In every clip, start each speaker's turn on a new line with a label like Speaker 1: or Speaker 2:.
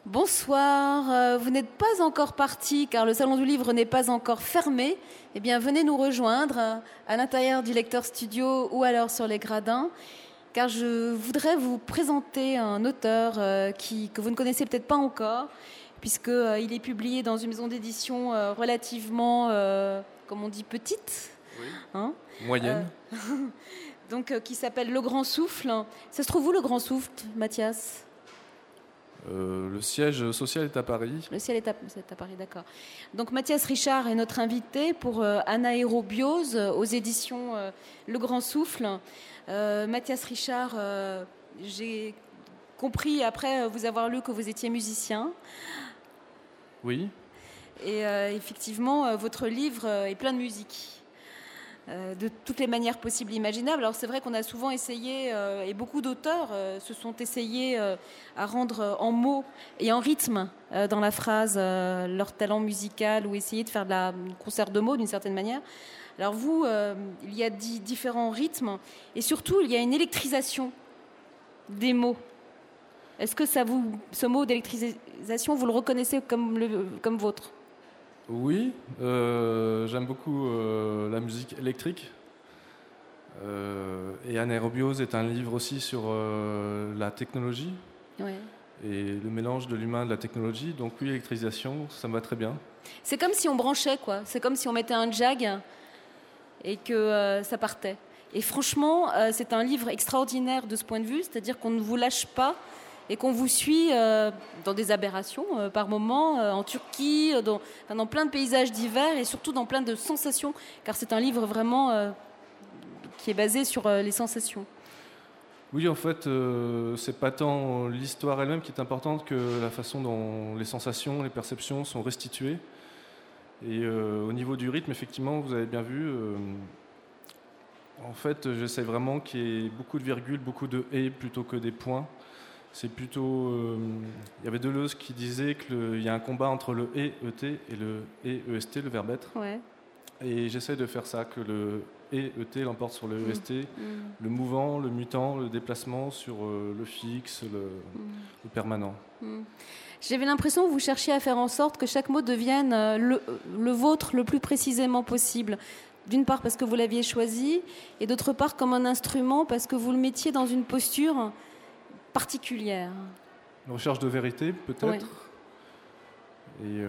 Speaker 1: Bonsoir, vous n'êtes pas encore parti car le Salon du Livre n'est pas encore fermé. Eh bien, venez nous rejoindre à l'intérieur du Lecteur Studio ou alors sur les gradins, car je voudrais vous présenter un auteur que vous ne connaissez peut-être pas encore, puisqu'il est publié dans une maison d'édition relativement, comme on dit, petite.
Speaker 2: Oui.
Speaker 1: Hein,
Speaker 2: moyenne.
Speaker 1: Donc, qui s'appelle Le Grand Souffle. Ça se trouve où, Le Grand Souffle, Mathias ?
Speaker 2: Le siège social est à Paris.
Speaker 1: Le ciel c'est à Paris, d'accord. Donc Mathias Richard est notre invité pour Anaérobiose aux éditions Le Grand Souffle. Mathias Richard, j'ai compris après vous avoir lu que vous étiez musicien.
Speaker 2: Oui.
Speaker 1: Et effectivement, votre livre est plein de musique. De toutes les manières possibles et imaginables. Alors c'est vrai qu'on a souvent essayé, et beaucoup d'auteurs se sont essayés à rendre en mots et en rythme dans la phrase leur talent musical ou essayer de faire un concert de mots d'une certaine manière. Alors vous, il y a différents rythmes et surtout il y a une électrisation des mots. Est-ce que ce mot d'électrisation, vous le reconnaissez comme vôtre ?
Speaker 2: Oui, j'aime beaucoup la musique électrique. Et Anaérobiose est un livre aussi sur la technologie.
Speaker 1: Ouais.
Speaker 2: Et le mélange de l'humain et de la technologie. Donc oui, électrisation, ça me va très bien.
Speaker 1: C'est comme si on branchait, quoi. C'est comme si on mettait un jag et que ça partait. Et franchement, c'est un livre extraordinaire de ce point de vue, c'est-à-dire qu'on ne vous lâche pas et qu'on vous suit dans des aberrations par moments, en Turquie, dans plein de paysages divers et surtout dans plein de sensations, car c'est un livre vraiment qui est basé sur les sensations.
Speaker 2: Oui, en fait, c'est pas tant l'histoire elle-même qui est importante que la façon dont les sensations, les perceptions sont restituées. Et au niveau du rythme, effectivement, vous avez bien vu, en fait, j'essaie vraiment qu'il y ait beaucoup de virgules, beaucoup de « et » plutôt que des points. C'est plutôt... il y avait Deleuze qui disait qu'il y a un combat entre le « et » ET et le « et » EST, le verbe être.
Speaker 1: Ouais.
Speaker 2: Et j'essaie de faire ça, que le « et » ET l'emporte sur le « EST, le mouvant, le mutant, le déplacement sur le fixe, le permanent.
Speaker 1: J'avais l'impression que vous cherchiez à faire en sorte que chaque mot devienne le vôtre le plus précisément possible. D'une part parce que vous l'aviez choisi, et d'autre part comme un instrument parce que vous le mettiez dans une posture particulière.
Speaker 2: Une recherche de vérité, peut-être.
Speaker 1: Ouais.
Speaker 2: Et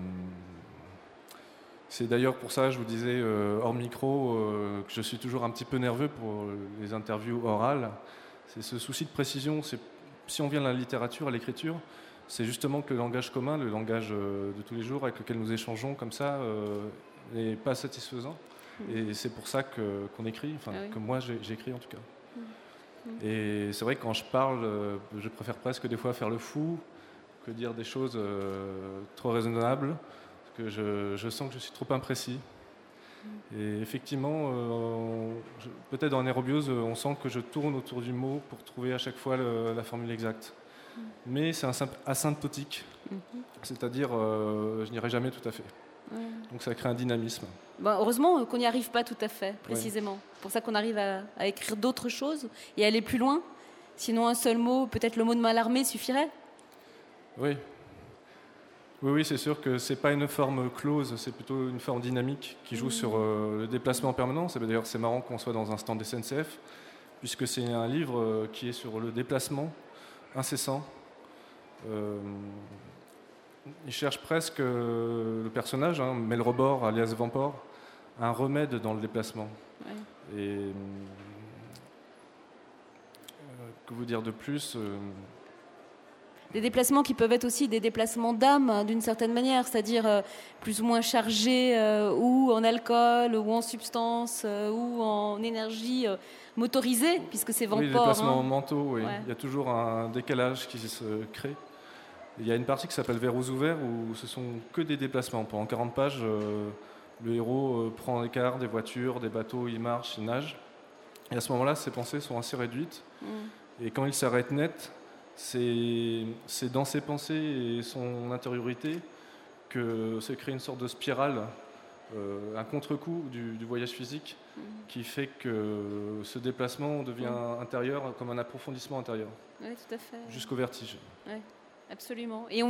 Speaker 2: c'est d'ailleurs pour ça, je vous disais hors micro, que je suis toujours un petit peu nerveux pour les interviews orales. C'est ce souci de précision. Si on vient de la littérature à l'écriture, c'est justement que le langage commun, le langage de tous les jours avec lequel nous échangeons comme ça, n'est pas satisfaisant. Et c'est pour ça qu'on écrit, enfin, que moi j'écris en tout cas. Et c'est vrai que quand je parle, je préfère presque des fois faire le fou que dire des choses trop raisonnables, parce que je sens que je suis trop imprécis. Et effectivement, peut-être dans Anaérobiose, on sent que je tourne autour du mot pour trouver à chaque fois la formule exacte. Mais c'est asymptotique, c'est-à-dire je n'irai jamais tout à fait. Donc ça crée un dynamisme.
Speaker 1: Ben, heureusement qu'on n'y arrive pas tout à fait, précisément. C'est pour ça qu'on arrive à écrire d'autres choses et aller plus loin. Sinon, un seul mot, peut-être le mot de Mallarmé suffirait.
Speaker 2: Oui. Oui, c'est sûr que c'est pas une forme close, c'est plutôt une forme dynamique qui joue sur le déplacement permanent. D'ailleurs, c'est marrant qu'on soit dans un stand SNCF, puisque c'est un livre qui est sur le déplacement incessant. Il cherche presque le personnage, Mel Robor, alias Vampor, un remède dans le déplacement. Ouais. Et que vous dire de plus
Speaker 1: Des déplacements qui peuvent être aussi des déplacements d'âme, d'une certaine manière, c'est-à-dire plus ou moins chargés, ou en alcool, ou en substance, ou en énergie motorisée, puisque c'est Vampor.
Speaker 2: Oui, les déplacements mentaux, oui. Ouais. Il y a toujours un décalage qui se crée. Il y a une partie qui s'appelle Verrous ouverts où ce sont que des déplacements. Pendant 40 pages, le héros prend l'écart des voitures, des bateaux, il marche, il nage. Et à ce moment-là, ses pensées sont assez réduites. Et quand il s'arrête net, c'est dans ses pensées et son intériorité que se crée une sorte de spirale, un contre-coup du voyage physique qui fait que ce déplacement devient intérieur, comme un approfondissement intérieur.
Speaker 1: Oui, tout à fait.
Speaker 2: Jusqu'au vertige.
Speaker 1: Oui. Absolument. Et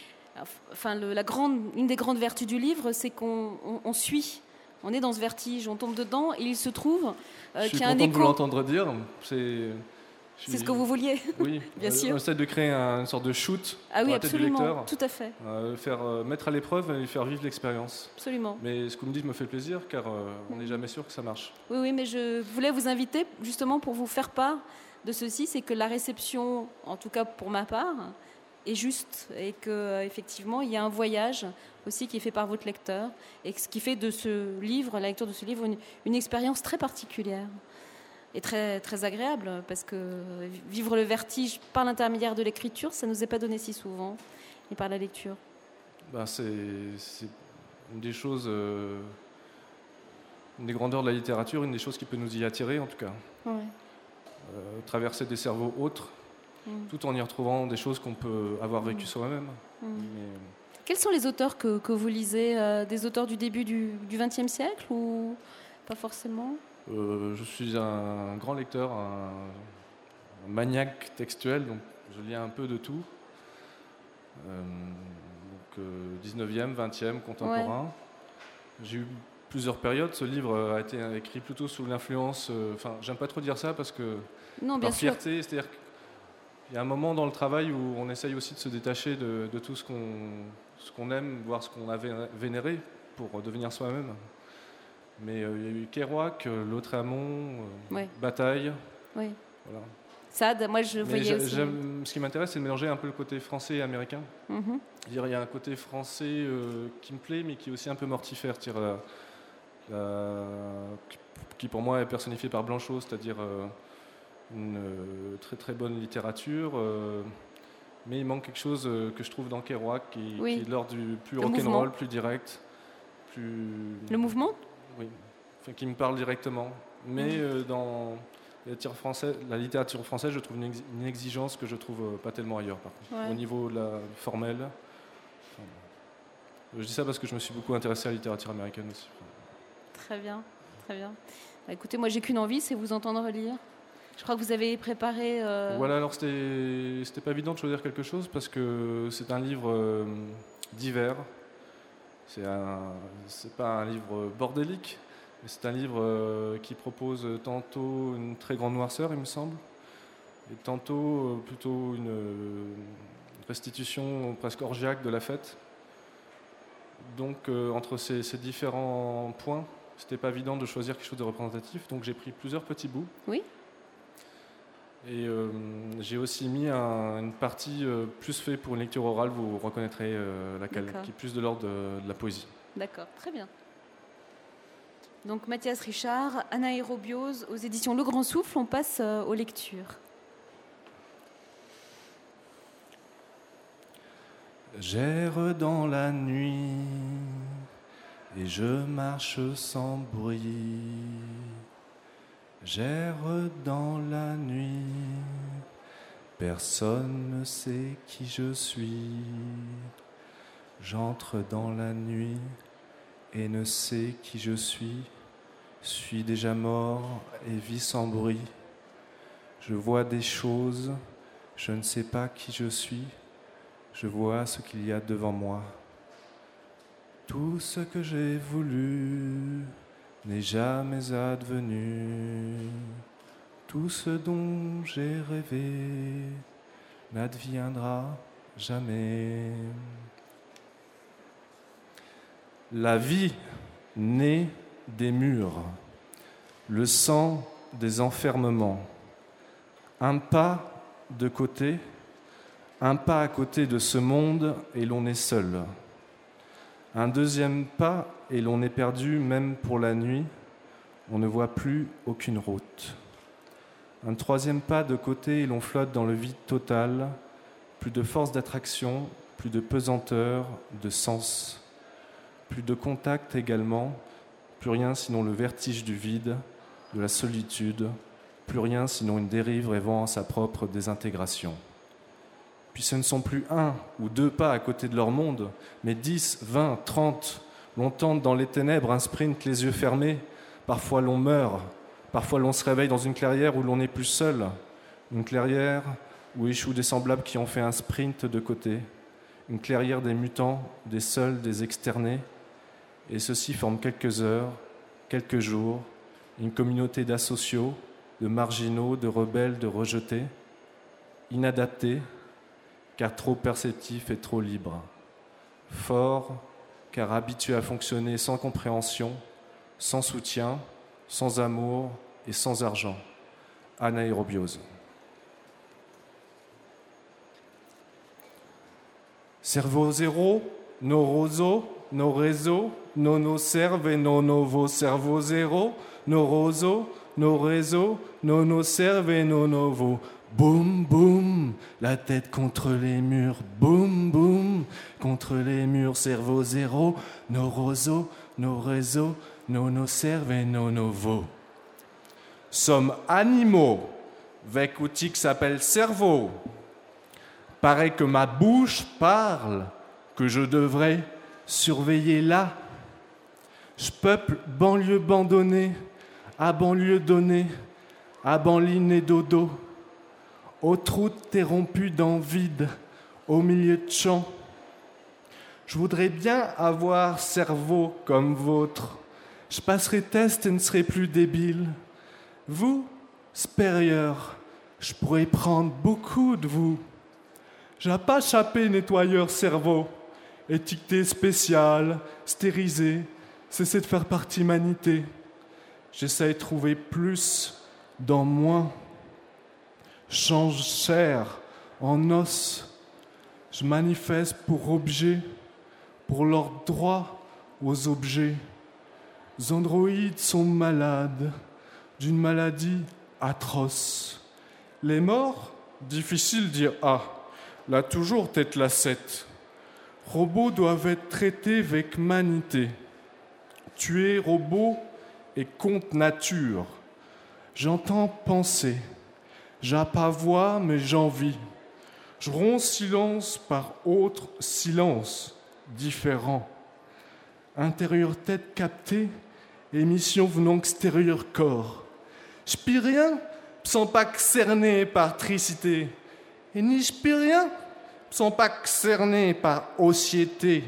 Speaker 1: une des grandes vertus du livre, c'est qu'on suit. On est dans ce vertige, on tombe dedans, et il se trouve qu'il y a un écho.
Speaker 2: Je suis content de vous l'entendre dire.
Speaker 1: C'est ce que vous vouliez.
Speaker 2: Oui,
Speaker 1: bien sûr.
Speaker 2: On essaie de créer une sorte de shoot
Speaker 1: dans
Speaker 2: la tête du lecteur.
Speaker 1: Tout à fait.
Speaker 2: Mettre à l'épreuve et faire vivre l'expérience.
Speaker 1: Absolument.
Speaker 2: Mais ce que vous me dites me fait plaisir, car on n'est jamais sûr que ça marche.
Speaker 1: Oui, mais je voulais vous inviter justement pour vous faire part de ceci, c'est que la réception, en tout cas pour ma part, est juste, et qu'effectivement, il y a un voyage aussi qui est fait par votre lecteur, et ce qui fait de ce livre, la lecture de ce livre, une expérience très particulière et très, très agréable, parce que vivre le vertige par l'intermédiaire de l'écriture, ça ne nous est pas donné si souvent, et par la lecture.
Speaker 2: C'est une des choses, une des grandeurs de la littérature, une des choses qui peut nous y attirer en tout cas.
Speaker 1: Ouais.
Speaker 2: Traverser des cerveaux autres, tout en y retrouvant des choses qu'on peut avoir vécues soi-même.
Speaker 1: Quels sont les auteurs que vous lisez, des auteurs du début du XXe siècle ou pas forcément?
Speaker 2: Je suis un grand lecteur, un maniaque textuel, donc je lis un peu de tout. 19e, 20e, contemporain. Ouais. J'ai eu plusieurs périodes. Ce livre a été écrit plutôt sous l'influence... j'aime pas trop dire ça parce que...
Speaker 1: Non,
Speaker 2: par fierté, c'est-à-dire qu'il y a un moment dans le travail où on essaye aussi de se détacher de tout ce qu'on aime, voire ce qu'on a vénéré pour devenir soi-même. Mais il y a eu Kerouac, Lautréamont, Bataille.
Speaker 1: Oui.
Speaker 2: Voilà.
Speaker 1: Sade, moi je voyais aussi.
Speaker 2: Ce qui m'intéresse, c'est de mélanger un peu le côté français et américain.
Speaker 1: Mm-hmm.
Speaker 2: Il y a un côté français qui me plaît, mais qui est aussi un peu mortifère. Qui pour moi est personnifié par Blanchot, c'est-à-dire une très très bonne littérature. Mais il manque quelque chose que je trouve dans Kerouac, qui est de l'ordre du plus rock'n'roll, plus direct.
Speaker 1: Le mouvement ?
Speaker 2: Oui, qui me parle directement. Mais dans la littérature française, je trouve une exigence que je trouve pas tellement ailleurs, par contre, au niveau de la formelle. Je dis ça parce que je me suis beaucoup intéressé à la littérature américaine aussi.
Speaker 1: Très bien, très bien. Écoutez, moi j'ai qu'une envie, c'est vous entendre lire. Je crois que vous avez préparé...
Speaker 2: Voilà, alors c'était pas évident de choisir quelque chose parce que c'est un livre divers. C'est pas un livre bordélique, mais c'est un livre qui propose tantôt une très grande noirceur, il me semble, et tantôt plutôt une restitution presque orgiaque de la fête. Donc entre ces différents points, c'était pas évident de choisir quelque chose de représentatif, donc j'ai pris plusieurs petits bouts.
Speaker 1: Oui.
Speaker 2: Et j'ai aussi mis une partie plus faite pour une lecture orale, vous reconnaîtrez laquelle, qui est plus de l'ordre de la poésie.
Speaker 1: D'accord, très bien. Donc Mathias Richard, Anaérobiose, aux éditions Le Grand Souffle, on passe aux lectures.
Speaker 2: J'erre dans la nuit et je marche sans bruit. J'erre dans la nuit, personne ne sait qui je suis. J'entre dans la nuit et ne sais qui je suis déjà mort et vis sans bruit. Je vois des choses, je ne sais pas qui je suis. Je vois ce qu'il y a devant moi. Tout ce que j'ai voulu n'est jamais advenu. Tout ce dont j'ai rêvé n'adviendra jamais. La vie naît des murs, le sang des enfermements. Un pas de côté, un pas à côté de ce monde et l'on est seul. Un deuxième pas et l'on est perdu même pour la nuit. On ne voit plus aucune route. Un troisième pas de côté et l'on flotte dans le vide total. Plus de force d'attraction, plus de pesanteur, de sens. Plus de contact également. Plus rien sinon le vertige du vide, de la solitude. Plus rien sinon une dérive rêvant à sa propre désintégration. Puis ce ne sont plus un ou deux pas à côté de leur monde, mais 10, 20, 30. L'on tente dans les ténèbres un sprint les yeux fermés. Parfois l'on meurt, parfois l'on se réveille dans une clairière où l'on n'est plus seul. Une clairière où échouent des semblables qui ont fait un sprint de côté, une clairière des mutants, des seuls, des externés, et ceux-ci forment quelques heures, quelques jours, une communauté d'asociaux, de marginaux, de rebelles, de rejetés, inadaptés, car trop perceptifs et trop libres, forts, car habitués à fonctionner sans compréhension, sans soutien, sans amour et sans argent. Anaérobiose. Cerveau zéro, no roso, no réseau, no cerve et no cerveau zéro, no roso, no réseau, no cerve et no novo. Boum, boum, la tête contre les murs, boum, boum, contre les murs, cerveau zéro, no roso, no réseau, no cerve et no novo. Sommes animaux, avec outil qui s'appelle cerveau. Paraît que ma bouche parle, que je devrais surveiller là. Je peuple banlieue abandonnée, à banlieue donnée, à banline et dodo. Aux routes interrompues dans vide, au milieu de champs. Je voudrais bien avoir cerveau comme vôtre. Je passerai test et ne serai plus débile. Vous, supérieur, je pourrais prendre beaucoup de vous. J'ai pas chapé nettoyeur cerveau, étiqueté spécial, stérilisé, cessez de faire partie humanité. J'essaie de trouver plus dans moins. Change chair en os. Je manifeste pour objets, pour leur droit aux objets. Les androïdes sont malades, d'une maladie atroce. Les morts, difficile de dire ah, là toujours tête la 7. Robots doivent être traités avec humanité. Tuer robots est contre nature. J'entends penser. J'ai pas voix, mais j'envie. Je romps silence par autre silence, différent. Intérieur tête captée, émission venant extérieur corps. Je puis rien, sans pas cerné par tricité. Et ni je puis rien, sans pas cerné par ossiété.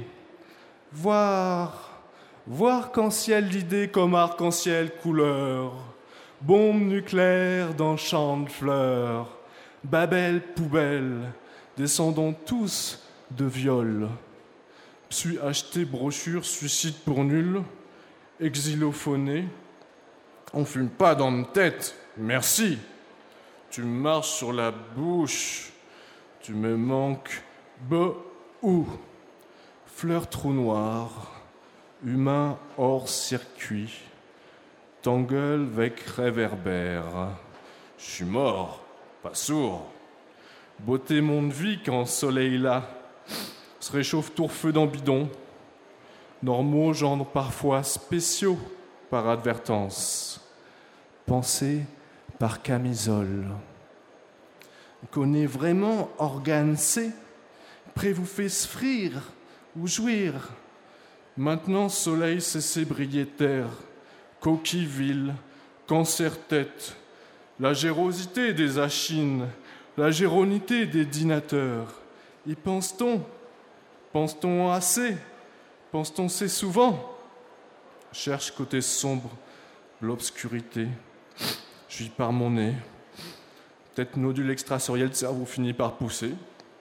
Speaker 2: Voir qu'en ciel l'idée comme arc-en-ciel couleur. Bombe nucléaire dans champ de fleurs, Babel poubelle, descendons tous de viol. Puis acheté brochure suicide pour nul, exilophoné. On fume pas dans ma tête, merci. Tu marches sur la bouche, tu me manques où. Fleur trou noir, humain hors circuit. T'engueule avec réverbère. Je suis mort, pas sourd. Beauté monde vie quand soleil là. Se réchauffe tour-feu dans bidon. Normaux genre parfois spéciaux par advertence. Pensée par camisole. Qu'on est vraiment organe C, prêt vous fait s'frire ou jouir. Maintenant soleil cessé briller terre. Coquille vile, cancer-tête, la gérosité des achines, la géronité des dinateurs. Y pense-t-on? Pense-t-on assez? Pense-t-on assez souvent? Cherche côté sombre, l'obscurité. Je suis par mon nez. Peut-être nodule extrasoriel de cerveau finit par pousser.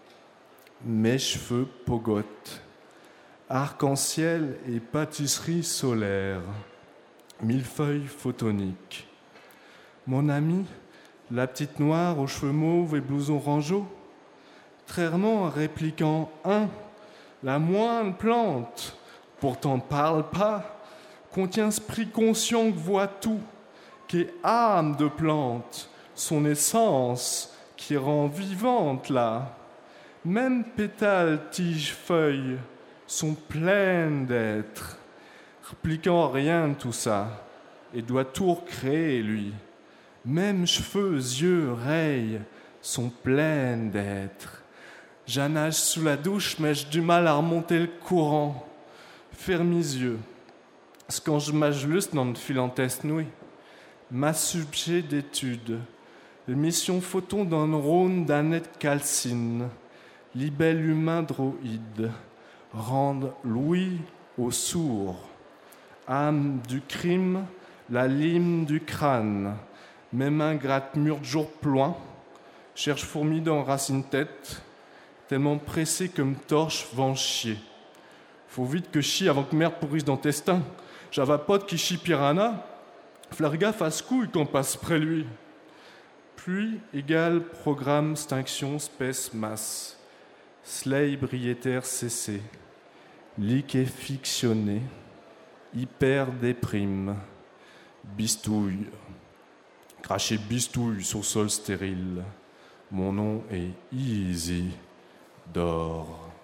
Speaker 2: Mes cheveux pogotent. Arc-en-ciel et pâtisserie solaire. Millefeuille photonique. Mon amie, la petite noire aux cheveux mauves et blouson rangeau, trairement répliquant la moindre plante, pourtant parle pas, contient esprit conscient que voit tout, qui est âme de plante, son essence qui rend vivante là. Même pétales, tiges, feuilles sont pleines d'être. Répliquant rien de tout ça, et doit tout recréer, lui. Même cheveux, yeux, oreilles sont pleines d'être. Je nage sous la douche, mais j'ai du mal à remonter le courant. Ferme mes yeux. C'est quand je m'ajuste dans le filanteste nouille. Ma sujet d'étude, L'émission photon d'un Rhône d'Annette calcine, libelle humain droïde, rende l'ouïe au sourd, âme du crime, la lime du crâne, mes mains grattent mur de jour ploin, cherche fourmi dans racine tête, tellement pressé que me torche vent chier. Faut vite que chie avant que merde pourrisse dans testin. J'avais pote qui chie piranha, flarga fasse couille qu'on passe près lui. Pluie égale programme, extinction, spèce, masse. Slay briétaire cessé. Liquéfictionné. Hyper déprime. Bistouille. Cracher bistouille sur sol stérile. Mon nom est Easy d'or.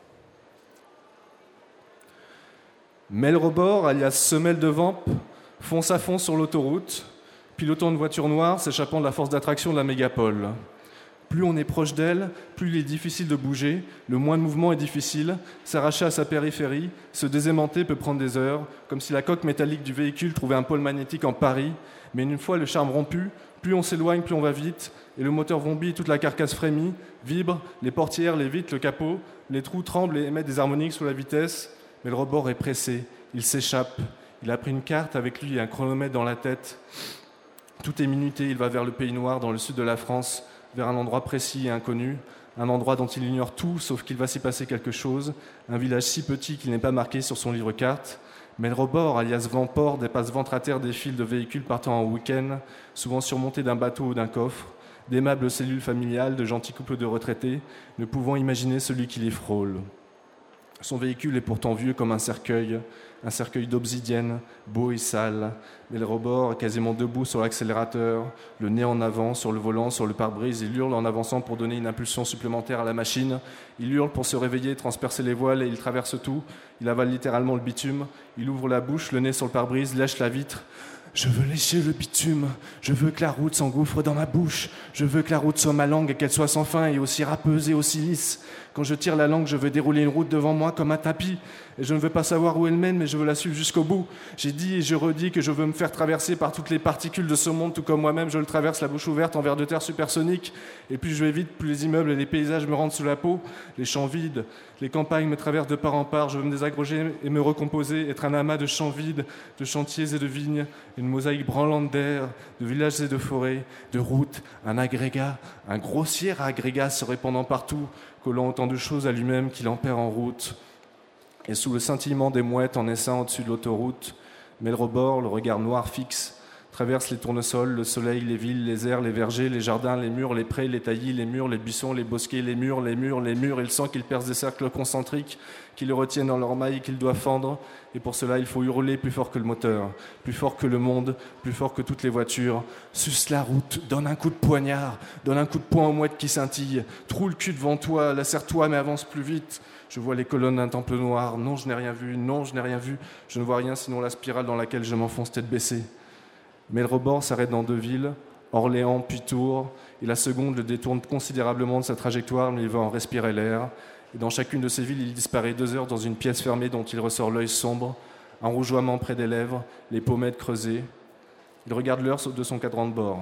Speaker 2: Mel Robord, alias Semelle de Vamp, fonce à fond sur l'autoroute, pilotant une voiture noire s'échappant de la force d'attraction de la mégapole. Plus on est proche d'elle, plus il est difficile de bouger, le moins de mouvement est difficile, s'arracher à sa périphérie, se désaimanter peut prendre des heures, comme si la coque métallique du véhicule trouvait un pôle magnétique en Paris, mais une fois le charme rompu, plus on s'éloigne, plus on va vite, et le moteur vrombit, toute la carcasse frémit, vibre, les portières, les vitres, le capot, les trous tremblent et émettent des harmoniques sous la vitesse, mais le rebord est pressé, il s'échappe, il a pris une carte avec lui et un chronomètre dans la tête. Tout est minuté, il va vers le Pays Noir, dans le sud de la France, vers un endroit précis et inconnu, un endroit dont il ignore tout, sauf qu'il va s'y passer quelque chose, un village si petit qu'il n'est pas marqué sur son livre-carte. Mais le rebord, alias Vamport, dépasse ventre à terre des files de véhicules partant en week-end, souvent surmontés d'un bateau ou d'un coffre, d'aimables cellules familiales, de gentils couples de retraités, ne pouvant imaginer celui qui les frôle. Son véhicule est pourtant vieux comme un cercueil d'obsidienne, beau et sale, mais le rebord est quasiment debout sur l'accélérateur, le nez en avant, sur le volant, sur le pare-brise. Il hurle en avançant pour donner une impulsion supplémentaire à la machine. Il hurle pour se réveiller, transpercer les voiles et il traverse tout. Il avale littéralement le bitume. Il ouvre la bouche, le nez sur le pare-brise, lèche la vitre. Je veux lécher le bitume, je veux que la route s'engouffre dans ma bouche, je veux que la route soit ma langue et qu'elle soit sans fin et aussi râpeuse et aussi lisse. Quand je tire la langue, je veux dérouler une route devant moi comme un tapis. Et je ne veux pas savoir où elle mène, mais je veux la suivre jusqu'au bout. J'ai dit et je redis que je veux me faire traverser par toutes les particules de ce monde, tout comme moi-même je le traverse la bouche ouverte en vers de terre supersonique. Et plus je vais vite, plus les immeubles et les paysages me rentrent sous la peau. Les champs vides, les campagnes me traversent de part en part. Je veux me désagréger et me recomposer, être un amas de champs vides, de chantiers et de vignes, une mosaïque branlante d'air, de villages et de forêts, de routes, un agrégat, un grossier agrégat se répandant partout, collant autant de choses à lui-même qu'il en perd en route. Et sous le scintillement des mouettes en essaim au-dessus de l'autoroute, mais le rebord, le regard noir fixe, traverse les tournesols, le soleil, les villes, les airs, les vergers, les jardins, les murs, les prés, les taillis, les murs, les buissons, les bosquets, les murs, il sent qu'il perce des cercles concentriques, qui le retiennent dans leur maille, qu'il doit fendre, et pour cela il faut hurler plus fort que le moteur, plus fort que le monde, plus fort que toutes les voitures. Suce la route, donne un coup de poignard, donne un coup de poing aux mouettes qui scintillent, troue le cul devant toi, lacère-toi mais avance plus vite. Je vois les colonnes d'un temple noir, non je n'ai rien vu, non je n'ai rien vu, je ne vois rien sinon la spirale dans laquelle je m'enfonce tête baissée. Mais le rebord s'arrête dans 2 villes, Orléans puis Tours, et la seconde le détourne considérablement de sa trajectoire, mais il va en respirer l'air. Et dans chacune de ces villes, il disparaît 2 heures dans une pièce fermée dont il ressort l'œil sombre, un rougeoiement près des lèvres, les pommettes creusées. Il regarde l'heure de son cadran de bord.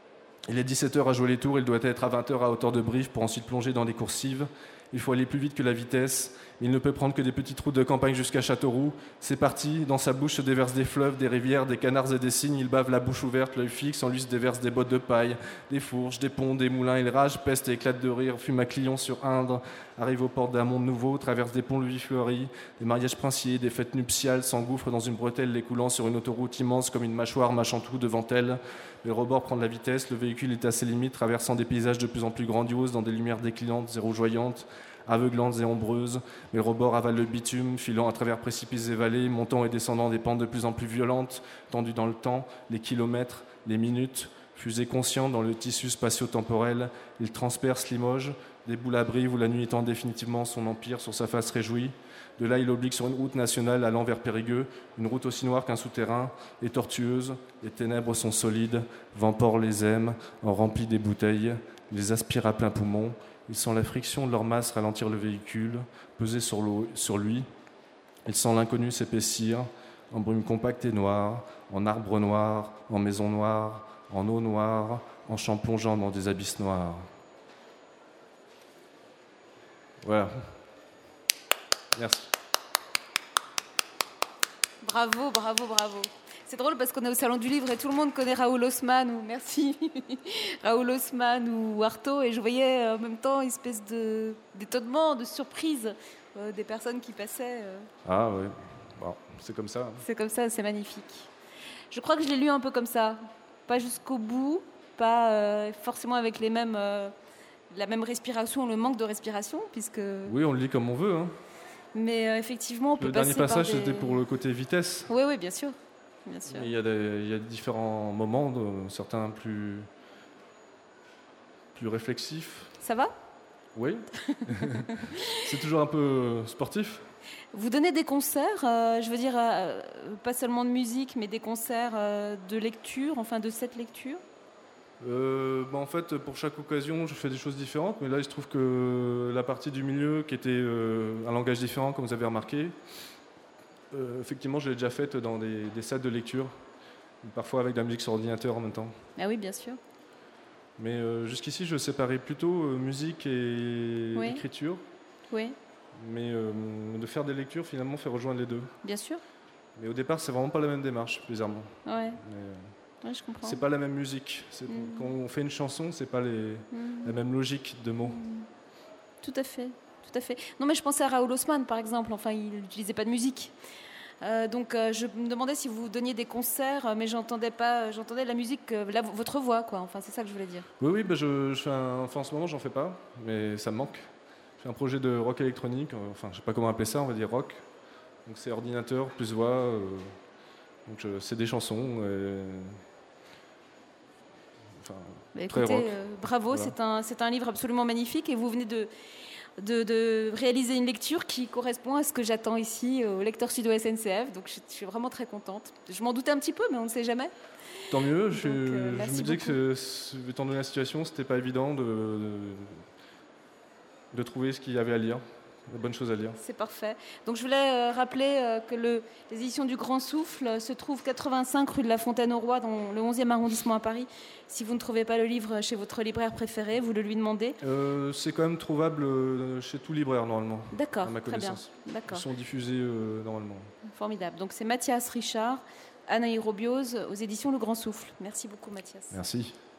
Speaker 2: Il est 17h à jouer les tours, il doit être à 20h à hauteur de Brive pour ensuite plonger dans des coursives. Il faut aller plus vite que la vitesse. Il ne peut prendre que des petites routes de campagne jusqu'à Châteauroux. C'est parti, dans sa bouche se déversent des fleuves, des rivières, des canards et des cygnes. Il bave la bouche ouverte, l'œil fixe, en lui se déverse des bottes de paille, des fourches, des ponts, des moulins. Il rage, peste et éclate de rire, fume à Clion sur Indre, arrive aux portes d'un monde nouveau, traverse des ponts-levis fleuris, des mariages princiers, des fêtes nuptiales, s'engouffre dans une bretelle l'écoulant sur une autoroute immense comme une mâchoire mâchant tout devant elle. Le rebord prend de la vitesse, le véhicule est à ses limites, traversant des paysages de plus en plus grandioses dans des lumières déclinantes et rougeoyantes, aveuglantes et ombreuses. Mais le rebord avale le bitume, filant à travers précipices et vallées, montant et descendant des pentes de plus en plus violentes, tendues dans le temps, les kilomètres, les minutes. Fusée conscient dans le tissu spatio-temporel, il transperce Limoges, déboule à Brive où la nuit étend définitivement son empire sur sa face réjouie. De là, il oblique sur une route nationale allant vers Périgueux, une route aussi noire qu'un souterrain, et tortueuse. Les ténèbres sont solides, Vamport les aime, en remplit des bouteilles, il les aspire à plein poumon. Il sent la friction de leur masse ralentir le véhicule, peser sur lui. Il sent l'inconnu s'épaissir, en brume compacte et noire, en arbre noir, en maison noire, en eau noire, en plongeant dans des abysses noirs. Voilà. Merci.
Speaker 1: Bravo, bravo, bravo. C'est drôle parce qu'on est au Salon du Livre et tout le monde connaît Raoul Haussmann ou merci Raoul Haussmann ou Artaud et je voyais en même temps une espèce d'étonnement, de surprise des personnes qui passaient.
Speaker 2: Ah oui, bon, c'est comme ça.
Speaker 1: C'est comme ça, c'est magnifique. Je crois que je l'ai lu un peu comme ça, pas jusqu'au bout, pas forcément avec la même respiration, le manque de respiration, puisque.
Speaker 2: Oui, on le lit comme on veut. Hein.
Speaker 1: Mais effectivement, on peut passer
Speaker 2: Le dernier passage,
Speaker 1: par
Speaker 2: c'était pour le côté vitesse.
Speaker 1: Oui, oui, bien sûr. Bien sûr.
Speaker 2: Il y a différents moments, certains plus réflexifs.
Speaker 1: Ça va ?
Speaker 2: Oui. C'est toujours un peu sportif.
Speaker 1: Vous donnez des concerts, je veux dire, pas seulement de musique, mais des concerts de lecture, enfin de cette lecture ?
Speaker 2: En fait, pour chaque occasion, je fais des choses différentes. Mais là, il se trouve que la partie du milieu, qui était un langage différent, comme vous avez remarqué, effectivement, je l'ai déjà faite dans des salles de lecture, parfois avec de la musique sur ordinateur en même temps.
Speaker 1: Ah oui, bien sûr.
Speaker 2: Mais jusqu'ici, je séparais plutôt musique et écriture.
Speaker 1: Oui.
Speaker 2: Mais de faire des lectures, finalement, fait rejoindre les deux.
Speaker 1: Bien sûr.
Speaker 2: Mais au départ, c'est vraiment pas la même démarche, bizarrement.
Speaker 1: Ouais. Ouais, je comprends.
Speaker 2: C'est pas la même musique. Quand on fait une chanson, c'est pas la même logique de mots.
Speaker 1: Tout à fait. Tout à fait. Non, mais je pensais à Raoul Haussmann, par exemple. Enfin, il n'utilisait pas de musique. Donc, je me demandais si vous donniez des concerts, mais j'entendais la musique, votre voix, quoi. Enfin, c'est ça que je voulais dire.
Speaker 2: Oui, je fais en ce moment, j'en fais pas, mais ça me manque. J'ai un projet de rock électronique, je sais pas comment appeler ça, on va dire rock. Donc, c'est ordinateur plus voix. Donc, c'est des chansons. Très rock.
Speaker 1: Bravo, voilà. C'est un livre absolument magnifique et vous venez de réaliser une lecture qui correspond à ce que j'attends ici au lecteur Studio SNCF. Donc je suis vraiment très contente. Je m'en doutais un petit peu, mais on ne sait jamais.
Speaker 2: Tant mieux. Je me disais que, étant donné la situation, c'était pas évident de trouver ce qu'il y avait à lire, de bonnes choses à lire.
Speaker 1: C'est parfait. Donc je voulais rappeler que les éditions du Grand Souffle se trouvent 85 rue de la Fontaine-au-Roi, dans le 11e arrondissement à Paris. Si vous ne trouvez pas le livre chez votre libraire préféré, vous le lui demandez.
Speaker 2: C'est quand même trouvable chez tout libraire, normalement.
Speaker 1: D'accord,
Speaker 2: à ma connaissance.
Speaker 1: Très bien. D'accord.
Speaker 2: Ils sont diffusés normalement.
Speaker 1: Formidable. Donc c'est Mathias Richard, Anaïs Robiose, aux éditions Le Grand Souffle. Merci beaucoup, Mathias.
Speaker 2: Merci.